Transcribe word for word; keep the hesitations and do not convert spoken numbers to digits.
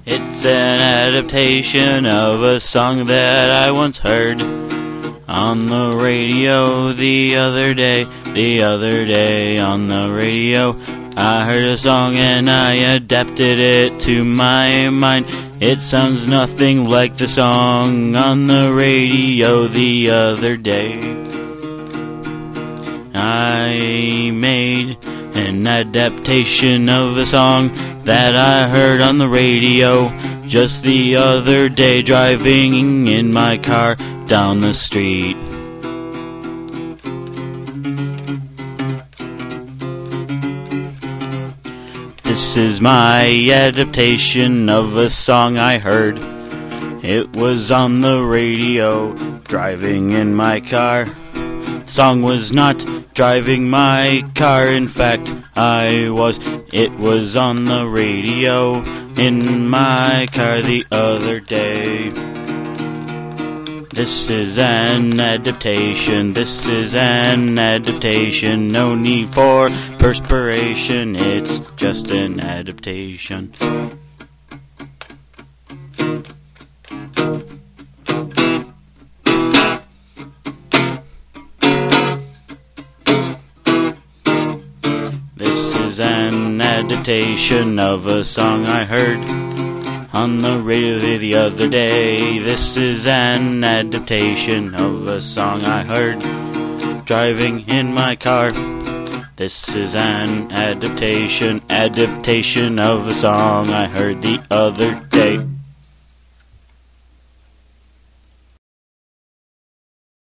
It's an adaptation of a song that I once heard on the radio the other day. The other day on the radio, I heard a song and I adapted it to my mind. It sounds nothing like the song on the radio the other day. I made an adaptation of a song that I heard on the radio just the other day, driving in my car down the street. This is my adaptation of a song I heard. It was on the radio, driving in my car. The song was not driving my car, in fact, I was. It was on the radio in my car the other day. This is an adaptation, this is an adaptation. No need for perspiration, it's just an adaptation. This is an adaptation of a song I heard on the radio the other day. This is an adaptation of a song I heard driving in my car. This is an adaptation, adaptation of a song I heard the other day.